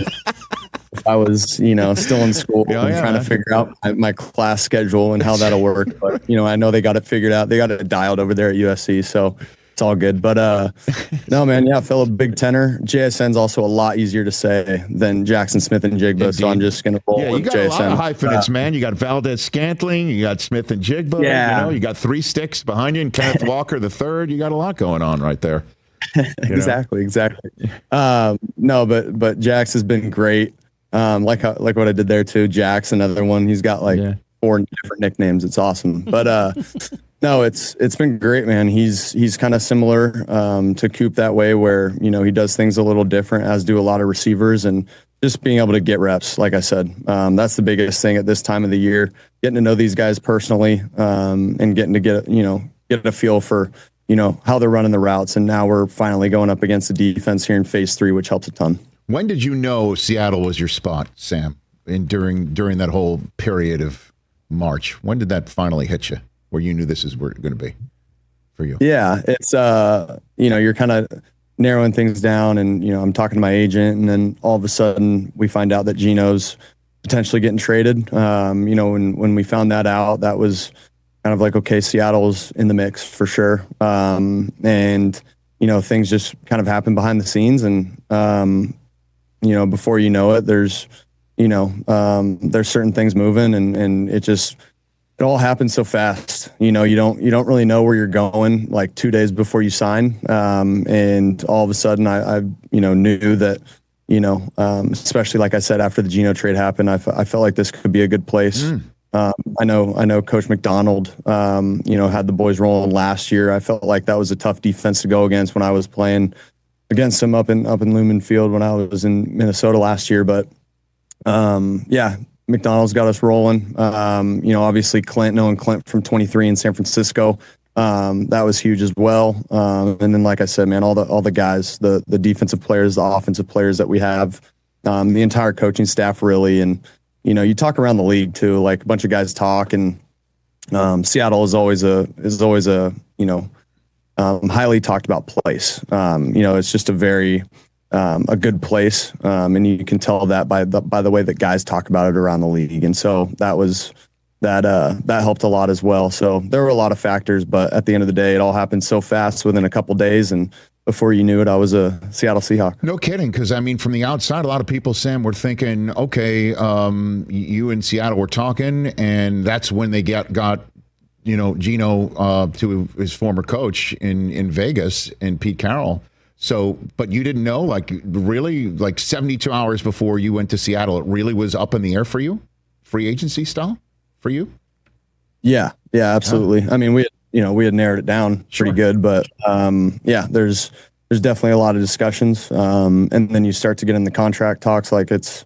If I was, still in school and trying to figure out my class schedule and how that'll work. But I know they got it figured out. They got it dialed over there at USC, so it's all good. But no, man, fellow Big Tenner. JSN's also a lot easier to say than Jackson Smith-Njigba, so I'm just gonna roll with JSN. You got a lot of hyphenates, man. You got Valdez-Scantling, you got Smith-Njigba. Yeah. You got 3 sticks behind you, and Kenneth Walker III. You got a lot going on right there. Exactly. No, but Jax has been great. Like what I did there too. Jax, another one. He's got 4 different nicknames. It's awesome. But no, it's been great, man. He's kind of similar to Coop that way, where he does things a little different, as do a lot of receivers, and just being able to get reps. Like I said, that's the biggest thing at this time of the year. Getting to know these guys personally, and getting to get a feel for how they're running the routes. And now we're finally going up against the defense here in phase 3, which helps a ton. When did you know Seattle was your spot, Sam? During that whole period of March, when did that finally hit you, where you knew this is where it's going to be for you? Yeah, it's you're kind of narrowing things down, and I'm talking to my agent, and then all of a sudden we find out that Geno's potentially getting traded. When we found that out, that was kind of like, okay, Seattle's in the mix for sure. And things just kind of happen behind the scenes, and before you know it, there's certain things moving, and it all happens so fast. You don't really know where you're going like 2 days before you sign. And all of a sudden I knew that, especially like I said, after the Geno trade happened, I felt like this could be a good place. I know Coach McDonald, had the boys rolling last year. I felt like that was a tough defense to go against when I was playing against him up in Lumen Field when I was in Minnesota last year. But McDonald's got us rolling. Obviously knowing Clint from 23 in San Francisco, that was huge as well. And then, like I said, man, all the guys, the defensive players, the offensive players that we have, the entire coaching staff really. And, you talk around the league too, like a bunch of guys talk, and Seattle is always a highly talked about place. It's just a very, a good place. And you can tell that by the way that guys talk about it around the league. And so that helped a lot as well. So there were a lot of factors, but at the end of the day, it all happened so fast within a couple days. And before you knew it, I was a Seattle Seahawk. No kidding. Because from the outside, a lot of people, Sam, were thinking, okay, you and Seattle were talking, and that's when they got Geno to his former coach in Vegas, and Pete Carroll. So, but you didn't know, really, 72 hours before you went to Seattle, it really was up in the air for you, free agency style for you? Yeah, absolutely. I mean, we had narrowed it down pretty good, but there's definitely a lot of discussions, and then you start to get in the contract talks. Like there's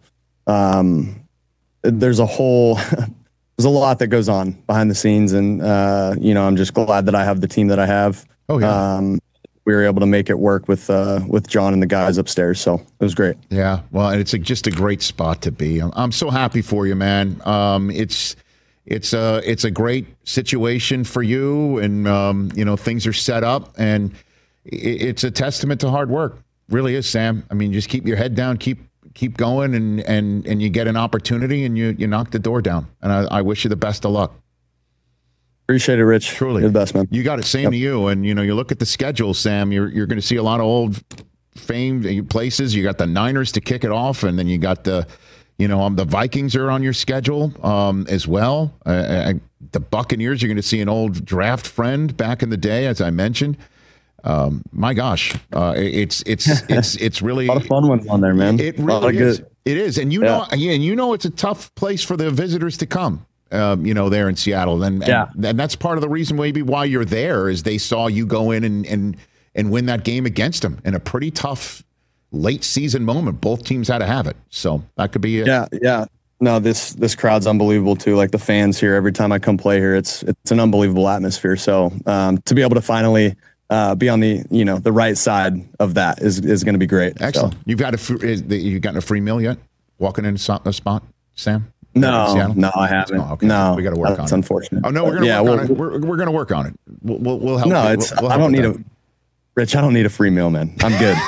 a lot that goes on behind the scenes, and I'm just glad that I have the team that I have. Oh yeah. We were able to make it work with John and the guys upstairs, so it was great. Yeah, well, and it's just a great spot to be. I'm so happy for you, man. It's a great situation for you, and things are set up, and it's a testament to hard work. Really is, Sam. I mean, just keep your head down, keep going, and you get an opportunity, and you knock the door down. And I wish you the best of luck. Appreciate it, Rich. Truly. You're the best, man. You got it. Same to you. And, you look at the schedule, Sam, you're going to see a lot of old famed places. You got the Niners to kick it off, and then you got the Vikings are on your schedule as well. The Buccaneers, you're going to see an old draft friend back in the day, as I mentioned. My gosh, it's really a lot of fun ones on there, man. It really is. It is, and you know it's a tough place for the visitors to come. there in Seattle. And that's part of the reason maybe why you're there is they saw you go in and win that game against them in a pretty tough late season moment. Both teams had to have it. So that could be it. Yeah. No, this crowd's unbelievable too. Like the fans here, every time I come play here, it's an unbelievable atmosphere. So to be able to finally be on the right side of that is going to be great. Excellent. So. You've gotten a free meal yet? Walking in a spot, Sam? No, I haven't. Oh, okay. No, we got to work on it. That's unfortunate. Oh no, we're going to work on it. We're going to work on it. We'll help. No, I don't need Rich, I don't need a free meal, man. I'm good.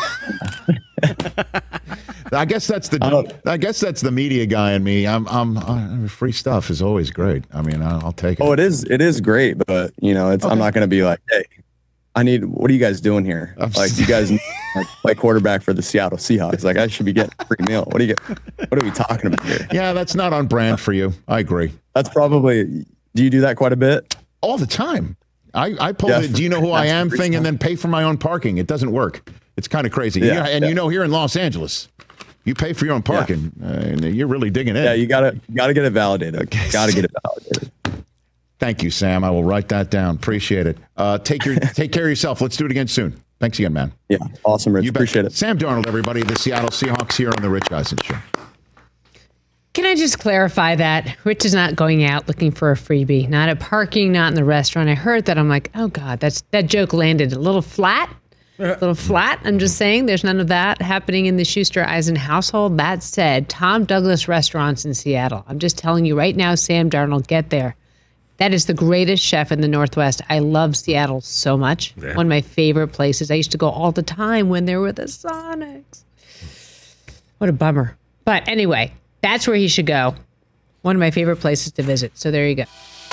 I guess that's the media guy in me. Free stuff is always great. I mean, I'll take it. Oh, it is great, but I'm not going to be like, hey, what are you guys doing here? Like, you guys play quarterback for the Seattle Seahawks. Like, I should be getting a free meal. What are we talking about here? Yeah, that's not on brand for you. I agree. That's probably, do you do that quite a bit? All the time. I pull the do you know who I am thing and then pay for my own parking. It doesn't work. It's kind of crazy. Yeah, here in Los Angeles, you pay for your own parking and you're really digging in. Yeah, you gotta get it validated. Okay. Gotta get it validated. Thank you, Sam. I will write that down. Appreciate it. Take care of yourself. Let's do it again soon. Thanks again, man. Yeah, awesome, Rich. Appreciate it. Sam Darnold, everybody, the Seattle Seahawks here on the Rich Eisen Show. Can I just clarify that Rich is not going out looking for a freebie, not at parking, not in the restaurant. I heard that. I'm like, oh God, that joke landed a little flat. I'm just saying there's none of that happening in the Schuster Eisen household. That said, Tom Douglas Restaurants in Seattle. I'm just telling you right now, Sam Darnold, get there. That is the greatest chef in the Northwest. I love Seattle so much. Yeah. One of my favorite places. I used to go all the time when there were the Sonics. What a bummer. But anyway, that's where he should go. One of my favorite places to visit. So there you go.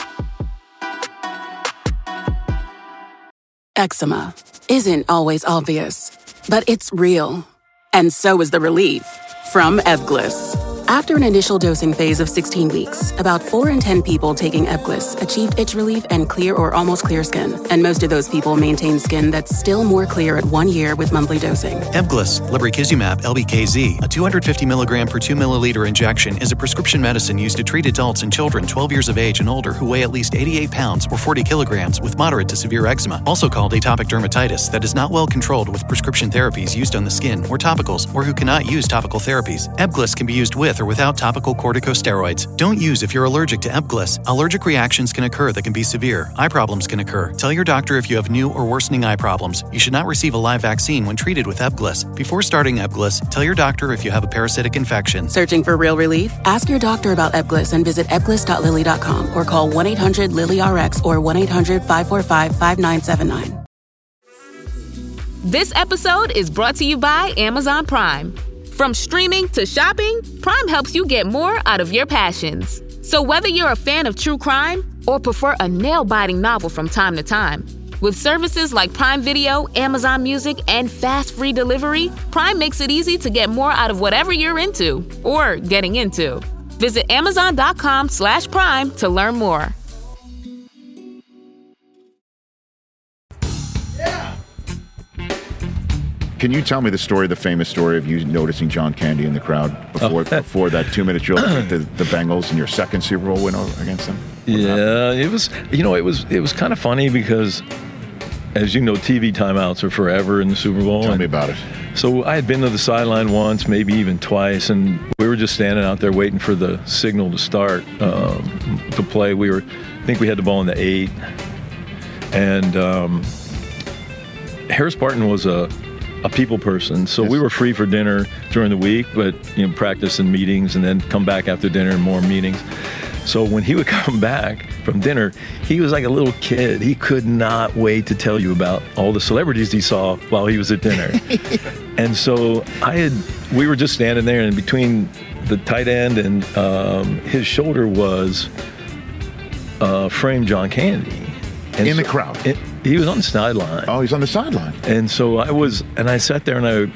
Eczema isn't always obvious, but it's real. And so is the relief from Ebglyss. After an initial dosing phase of 16 weeks, about 4 in 10 people taking Ebglyss achieved itch relief and clear or almost clear skin. And most of those people maintain skin that's still more clear at 1 year with monthly dosing. Ebglyss, lebrikizumab LBKZ, a 250 milligram per 2 milliliter injection, is a prescription medicine used to treat adults and children 12 years of age and older who weigh at least 88 pounds or 40 kilograms with moderate to severe eczema, also called atopic dermatitis, that is not well controlled with prescription therapies used on the skin or topicals, or who cannot use topical therapies. Ebglyss can be used with or without topical corticosteroids. Don't use if you're allergic to Ebglyss. Allergic reactions can occur that can be severe. Eye problems can occur. Tell your doctor if you have new or worsening eye problems. You should not receive a live vaccine when treated with Ebglyss. Before starting Ebglyss, tell your doctor if you have a parasitic infection. Searching for real relief? Ask your doctor about Ebglyss and visit ebglyss.lilly.com or call 1-800-LILY-RX or 1-800-545-5979. This episode is brought to you by Amazon Prime. From streaming to shopping, Prime helps you get more out of your passions. So whether you're a fan of true crime or prefer a nail-biting novel from time to time, with services like Prime Video, Amazon Music, and fast free delivery, Prime makes it easy to get more out of whatever you're into or getting into. Visit Amazon.com/Prime to learn more. Can you tell me the famous story of you noticing John Candy in the crowd before that 2-minute drill with the Bengals in your second Super Bowl win against them? Yeah, it was kind of funny because, as you know, TV timeouts are forever in the Super Bowl. Tell me about it. So I had been to the sideline once, maybe even twice, and we were just standing out there waiting for the signal to start to play. I think we had the ball in the 8, and Harris Barton was a people person, so we were free for dinner during the week, but practice and meetings, and then come back after dinner and more meetings. So when he would come back from dinner, he was like a little kid. He could not wait to tell you about all the celebrities he saw while he was at dinner. And so we were just standing there, and between the tight end and his shoulder was framed John Candy. And in the crowd? He was on the sideline. Oh, he's on the sideline. And so I sat there and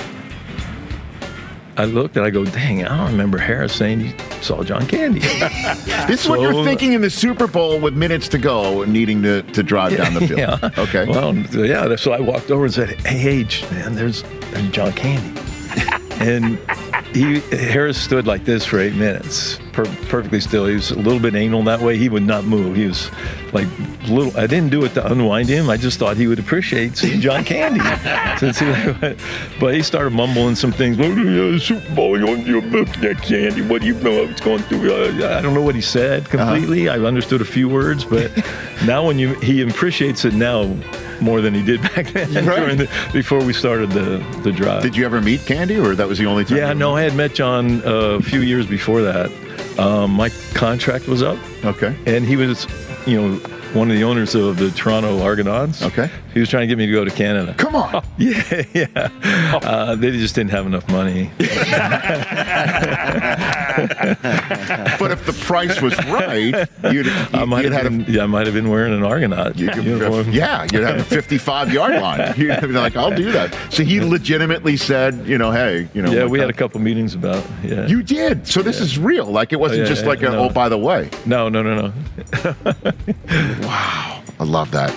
I looked and I go, dang, I don't remember Harris saying he saw John Candy. This is what you're thinking in the Super Bowl with minutes to go, needing to drive down the field. Yeah. Okay. Well, yeah. So I walked over and said, hey, man, there's John Candy. And Harris stood like this for 8 minutes, perfectly still. He was a little bit anal that way. He would not move. He was like little. I didn't do it to unwind him. I just thought he would appreciate seeing John Candy. But he started mumbling some things. Super Bowl, you Candy. What do you know what's going through? I don't know what he said completely. I understood a few words, but now he appreciates it now more than he did back then before we started the drive. Did you ever meet Candy, or that was the only time? Yeah, no, I had met John a few years before that. My contract was up. Okay. And he was, one of the owners of the Toronto Argonauts. Okay. He was trying to get me to go to Canada. Come on. Yeah. They just didn't have enough money. But if the price was right, I might have been wearing an Argonaut uniform. Yeah, you'd have a 55-yard line. You'd be like, I'll do that. So he legitimately said, hey, Yeah, we had a couple meetings about. Yeah. You did. So this is real. Like it wasn't just like no. oh, by the way. No. Wow, I love that.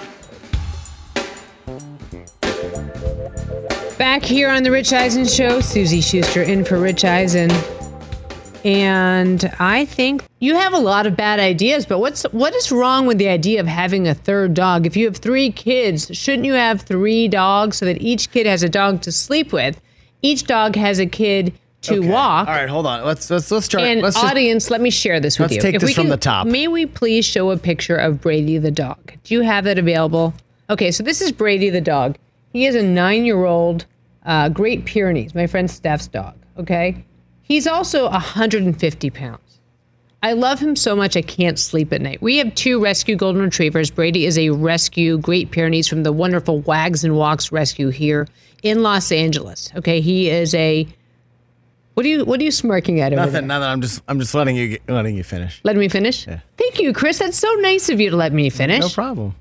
Back here on the Rich Eisen Show, Susie Schuster in for Rich Eisen. And I think you have a lot of bad ideas, but what is wrong with the idea of having a third dog? If you have 3 kids, shouldn't you have 3 dogs so that each kid has a dog to sleep with? Each dog has a kid to walk. All right, hold on. Let's try. And audience, let me share this with you. Let's take this from the top. May we please show a picture of Brady the dog? Do you have that available? Okay, so this is Brady the dog. He is a 9-year-old Great Pyrenees, my friend Steph's dog, okay? He's also 150 pounds. I love him so much I can't sleep at night. We have 2 rescue golden retrievers. Brady is a rescue Great Pyrenees from the wonderful Wags and Walks Rescue here in Los Angeles. Okay, he is a... What are you smirking at over there? Nothing. I'm just letting you finish. Letting me finish? Yeah. Thank you, Chris. That's so nice of you to let me finish. No problem.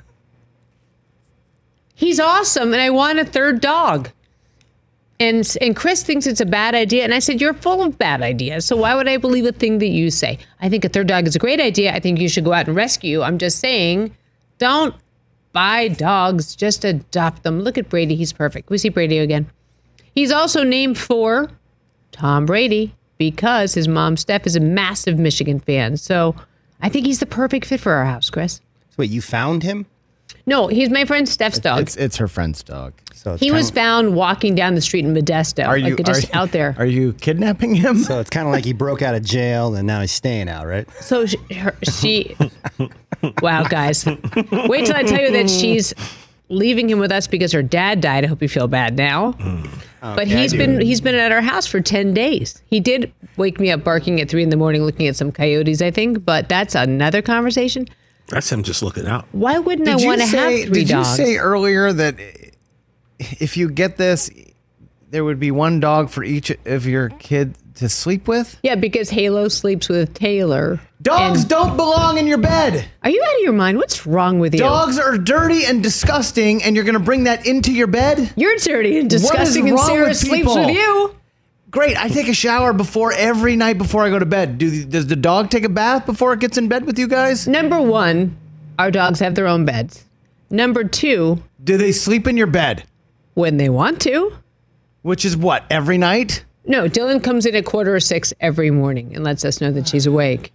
He's awesome, and I want a third dog. And Chris thinks it's a bad idea, and I said, you're full of bad ideas, so why would I believe a thing that you say? I think a third dog is a great idea. I think you should go out and rescue. I'm just saying, don't buy dogs, just adopt them. Look at Brady. He's perfect. Can we see Brady again? He's also named for Tom Brady because his mom, Steph, is a massive Michigan fan. So I think he's the perfect fit for our house, Chris. So wait, you found him? No, he's my friend Steph's dog. It's her friend's dog. So he was found walking down the street in Modesto, out there. Are you kidnapping him? So it's kind of like he broke out of jail and now he's staying out, right? So she wow, guys. Wait till I tell you that she's leaving him with us because her dad died. I hope you feel bad now. But he's been at our house for 10 days. He did wake me up barking at 3 a.m. looking at some coyotes, I think, but that's another conversation. That's him just looking out. Why wouldn't I want to have 3 dogs? Did you say earlier that if you get this, there would be 1 dog for each of your kid to sleep with? Yeah, because Halo sleeps with Taylor. Dogs don't belong in your bed. Are you out of your mind? What's wrong with you? Dogs are dirty and disgusting, and you're going to bring that into your bed? You're dirty and disgusting, and Sarah sleeps with you. Great. I take a shower every night before I go to bed. Does the dog take a bath before it gets in bed with you guys? Number 1, our dogs have their own beds. Number 2, do they sleep in your bed? When they want to. Which is what, every night? No, Dylan comes in at 5:45 every morning and lets us know that she's awake.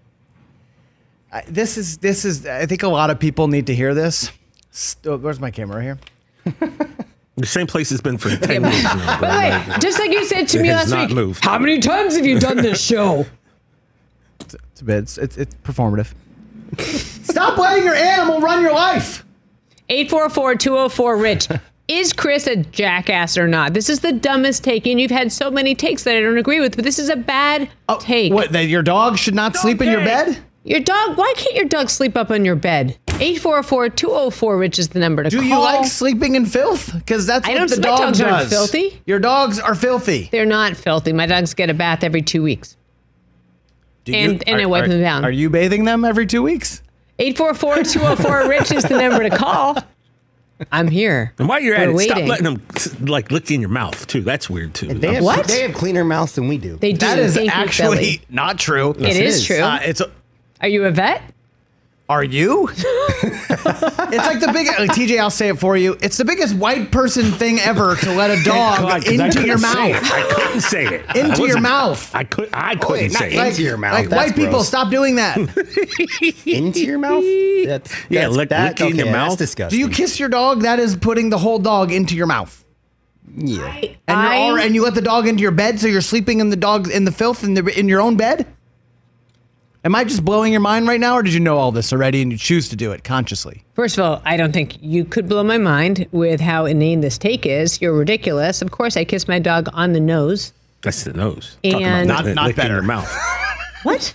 This is. I think a lot of people need to hear this. Where's my camera here? The same place it's been for 10 years now. By the way, just like you said to me last week, moved. How many times have you done this show? It's a bit. It's performative. Stop letting your animal run your life. 844-204-RICH. Is Chris a jackass or not? This is the dumbest take, and you've had so many takes that I don't agree with, but this is a bad take. What, that your dog should not sleep in your bed? Your dog, why can't your dog sleep up on your bed? 844-204-RICH is the number to call. Do you like sleeping in filth? Because that's what the dog does. My dogs aren't filthy. Your dogs are filthy. They're not filthy. My dogs get a bath every 2 weeks. And I wipe them down. Are you bathing them every 2 weeks? 844-204-RICH is the number to call. I'm here. And while you're at it, waiting. stop letting them lick in your mouth too. That's weird too. They have cleaner mouths than we do. They do. That is actually not true. It is true. Are you a vet? Are you? It's like the biggest, TJ, I'll say it for you. It's the biggest white person thing ever to let a dog into your mouth. I couldn't say it. Into your mouth. I couldn't say it. Into your mouth. Like white people, stop doing that. Into your mouth? Licking your mouth. That's disgusting. Do you kiss your dog? That is putting the whole dog into your mouth. Yeah. And you let the dog into your bed, so you're sleeping in the filth in your own bed? Am I just blowing your mind right now, or did you know all this already and you choose to do it consciously? First of all, I don't think you could blow my mind with how inane this take is. You're ridiculous. Of course, I kiss my dog on the nose. That's the nose. And not better. Your mouth. What?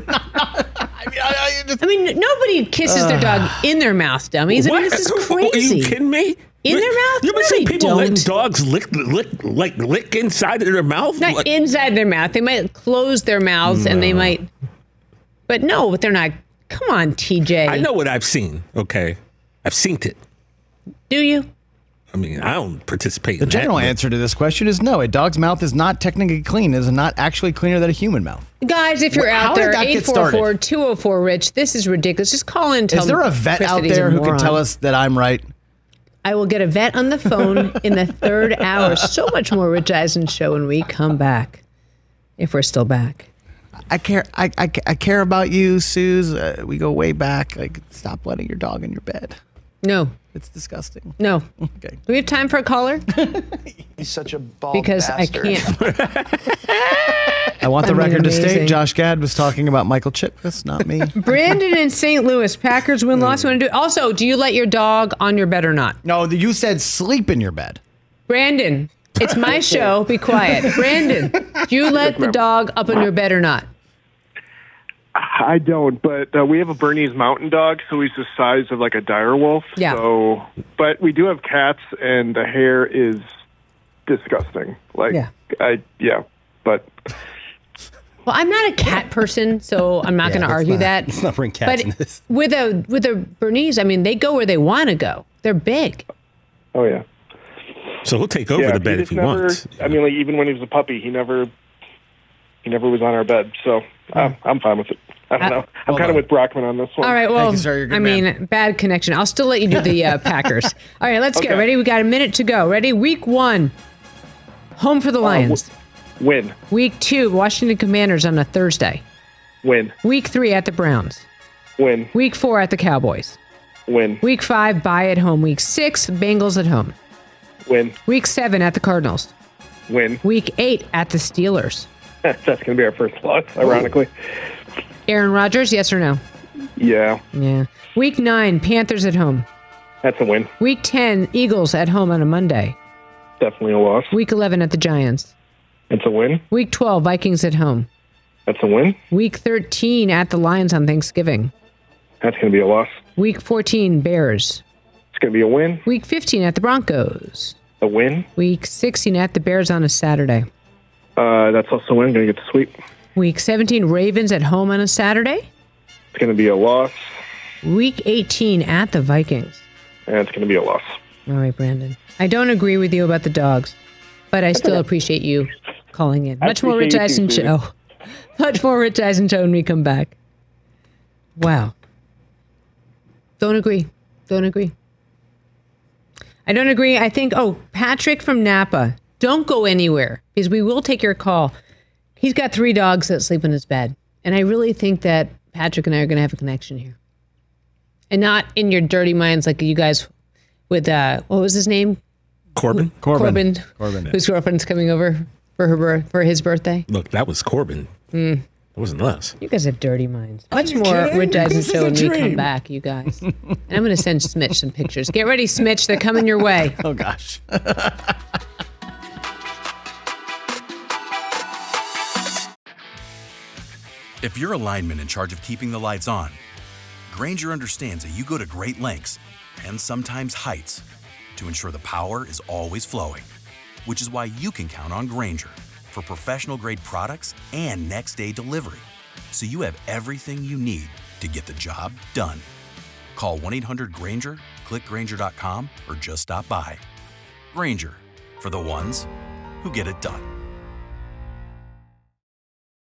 I mean, nobody kisses their dog in their mouth, dummies. I mean, this is crazy. Are you kidding me? In their mouth? You ever seen people let dogs lick inside of their mouth? Not inside their mouth. They might close their mouths and they might. But no, they're not. Come on, TJ. I know what I've seen. Okay, I've seen it. Do you? I mean, I don't participate. The general answer to this question is no. A dog's mouth is not technically clean. It is not actually cleaner than a human mouth. Guys, if you're out there, 844-204-RICH, this is ridiculous. Just call in and tell Is there a vet out there who can tell us that I'm right? I will get a vet on the phone in the third hour. So much more Rich Eisen show when we come back, if we're still back. I care about you, Suze. We go way back. Like, stop letting your dog in your bed. No. It's disgusting. No. Okay. Do we have time for a caller? He's such a bald Because bastard. I can't. I want the record to amazing. state Josh Gad was talking about Michael Chiklis, not me. Brandon in St. Louis. Packers win, loss. Want to do? Also, do you let your dog on your bed or not? No, you said sleep in your bed. Brandon, it's my show. Be quiet. Brandon, do you let the dog up on your bed or not? I don't, but we have a Bernese Mountain Dog, so he's the size of like a dire wolf. Yeah. So, but we do have cats, and the hair is disgusting. Like, but. Well, I'm not a cat person, so I'm not going to argue that. Let's not bring cats in this. With a Bernese, I mean, they go where they want to go. They're big. Oh yeah. So he'll take over the bed if he wants. I mean, like even when he was a puppy, he never was on our bed. So I'm fine with it. I don't know. I'm kind of with Brockman on this one. All right, well, Thank you, sir. You're a good I man. mean, bad connection. I'll still let you do the Packers. All right, let's get Okay. ready. We got a minute to go. Ready? Week 1, home for the Lions. Win. Week 2, Washington Commanders on a Thursday. Win. Week 3 at the Browns. Win. Week 4 at the Cowboys. Win. Week 5, bye at home. Week 6, Bengals at home. Win. Week 7 at the Cardinals. Win. Week 8 at the Steelers. That's going to be our first loss, ironically. Aaron Rodgers, yes or no? Yeah, Yeah. Week 9, Panthers at home. that's a win. Week 10, Eagles at home on a Monday. Definitely a loss. Week 11 at the Giants. That's a win. Week 12, Vikings at home. That's a win. Week 13 at the Lions on Thanksgiving. That's going to be a loss. Week 14, Bears. It's going to be a win. Week 15 at the Broncos. A win. Week 16 at the Bears on a Saturday. That's also a win. Going to get the sweep. Week 17, Ravens at home on a Saturday. It's going to be a loss. Week 18 at the Vikings. And it's going to be a loss. All right, Brandon. I don't agree with you about the dogs, but I still appreciate you calling in. I Much more Rich appreciate you Eisen too, show. Much more Rich Eisen show when we come back. Wow. Don't agree. Don't agree. I don't agree. I think, Patrick from Napa, don't go anywhere because we will take your call. He's got 3 dogs that sleep in his bed. And I really think that Patrick and I are going to have a connection here. And not in your dirty minds like you guys with, what was his name? Corbin? Corbin. Corbin. Whose girlfriend's coming over for his birthday. Look, that was Corbin. Mm. It wasn't us. You guys have dirty minds. Much more kidding? Rich Eisen This is show a when we come dream. back, you guys. And I'm going to send Smitch some pictures. Get ready, Smitch. They're coming your way. Oh, gosh. If you're a lineman in charge of keeping the lights on, Grainger understands that you go to great lengths and sometimes heights to ensure the power is always flowing, which is why you can count on Grainger for professional-grade products and next-day delivery, so you have everything you need to get the job done. Call 1-800-GRAINGER, click Grainger.com, or just stop by. Grainger, for the ones who get it done.